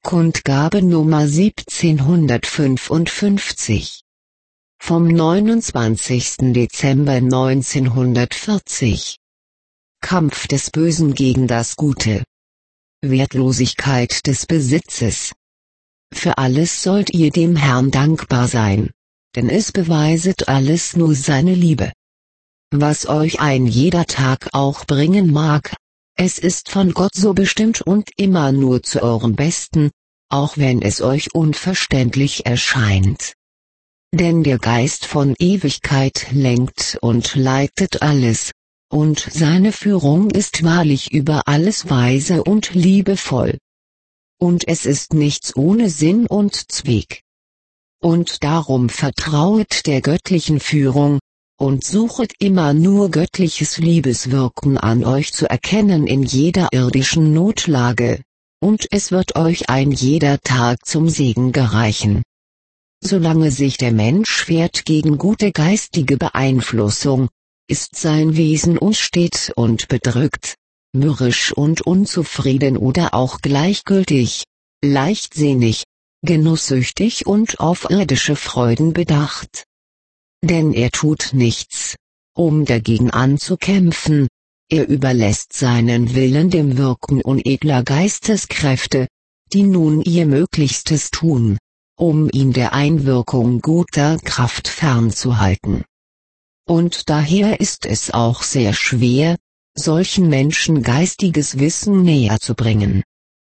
Kundgabe Nummer 1755. Vom 29. Dezember 1940. Kampf des Bösen gegen das Gute. Wertlosigkeit des Besitzes. Für alles sollt ihr dem Herrn dankbar sein, denn es beweiset alles nur seine Liebe. Was euch ein jeder Tag auch bringen mag, es ist von Gott so bestimmt und immer nur zu eurem Besten, auch wenn es euch unverständlich erscheint. Denn der Geist von Ewigkeit lenkt und leitet alles, und seine Führung ist wahrlich über alles weise und liebevoll. Und es ist nichts ohne Sinn und Zweck. Und darum vertrauet der göttlichen Führung, und suchet immer nur göttliches Liebeswirken an euch zu erkennen in jeder irdischen Notlage, und es wird euch ein jeder Tag zum Segen gereichen. Solange sich der Mensch wehrt gegen gute geistige Beeinflussung, ist sein Wesen unstet und bedrückt, mürrisch und unzufrieden oder auch gleichgültig, leichtsinnig, genusssüchtig und auf irdische Freuden bedacht. Denn er tut nichts, um dagegen anzukämpfen, er überlässt seinen Willen dem Wirken unedler Geisteskräfte, die nun ihr Möglichstes tun, um ihn der Einwirkung guter Kraft fernzuhalten. Und daher ist es auch sehr schwer, solchen Menschen geistiges Wissen näher zu bringen.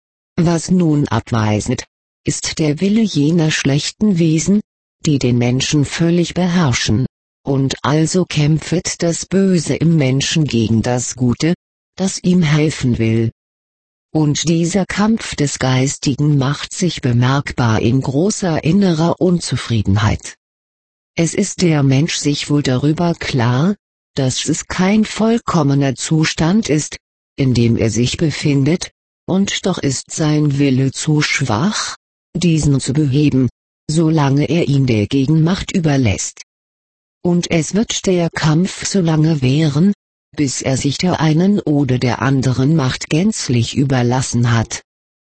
Was nun abweiset, ist der Wille jener schlechten Wesen, die den Menschen völlig beherrschen, und also kämpfet das Böse im Menschen gegen das Gute, das ihm helfen will. Und dieser Kampf des Geistigen macht sich bemerkbar in großer innerer Unzufriedenheit. Es ist der Mensch sich wohl darüber klar, dass es kein vollkommener Zustand ist, in dem er sich befindet, und doch ist sein Wille zu schwach, diesen zu beheben, solange er ihn der Gegenmacht überlässt. Und es wird der Kampf so lange währen, bis er sich der einen oder der anderen Macht gänzlich überlassen hat.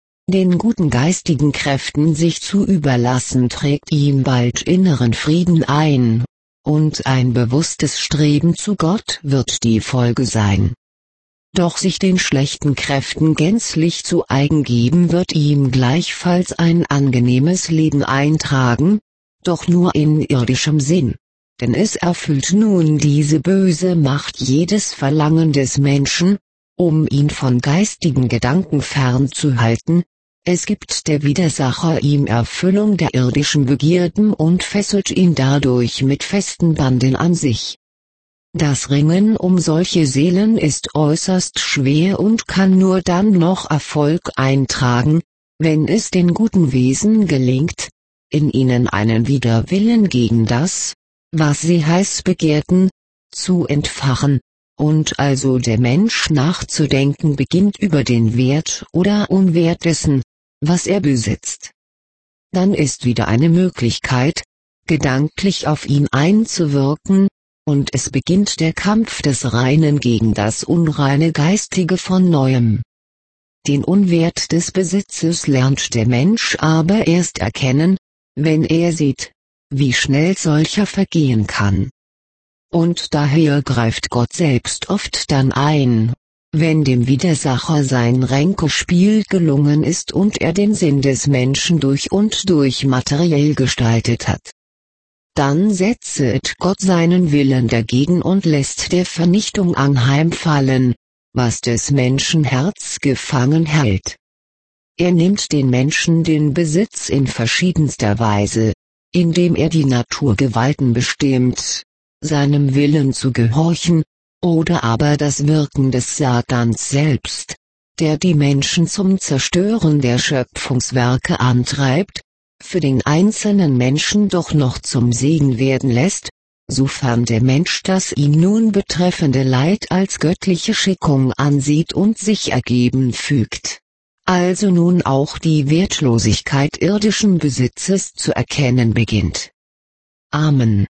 Den guten geistigen Kräften sich zu überlassen trägt ihm bald inneren Frieden ein, und ein bewusstes Streben zu Gott wird die Folge sein. Doch sich den schlechten Kräften gänzlich zu eigen geben wird ihm gleichfalls ein angenehmes Leben eintragen, doch nur in irdischem Sinn, denn es erfüllt nun diese böse Macht jedes Verlangen des Menschen, um ihn von geistigen Gedanken fernzuhalten, es gibt der Widersacher ihm Erfüllung der irdischen Begierden und fesselt ihn dadurch mit festen Banden an sich. Das Ringen um solche Seelen ist äußerst schwer und kann nur dann noch Erfolg eintragen, wenn es den guten Wesen gelingt, in ihnen einen Widerwillen gegen das, was sie heiß begehrten, zu entfachen, und also der Mensch nachzudenken beginnt über den Wert oder Unwert dessen, was er besitzt. Dann ist wieder eine Möglichkeit, gedanklich auf ihn einzuwirken, und es beginnt der Kampf des Reinen gegen das unreine Geistige von Neuem. Den Unwert des Besitzes lernt der Mensch aber erst erkennen, wenn er sieht, wie schnell solcher vergehen kann. Und daher greift Gott selbst oft dann ein, wenn dem Widersacher sein Ränkespiel gelungen ist und er den Sinn des Menschen durch und durch materiell gestaltet hat. Dann setzet Gott seinen Willen dagegen und lässt der Vernichtung anheimfallen, was des Menschen Herz gefangen hält. Er nimmt den Menschen den Besitz in verschiedenster Weise, indem er die Naturgewalten bestimmt, seinem Willen zu gehorchen, oder aber das Wirken des Satans selbst, der die Menschen zum Zerstören der Schöpfungswerke antreibt, für den einzelnen Menschen doch noch zum Segen werden lässt, sofern der Mensch das ihn nun betreffende Leid als göttliche Schickung ansieht und sich ergeben fügt. Also nun auch die Wertlosigkeit irdischen Besitzes zu erkennen beginnt. Amen.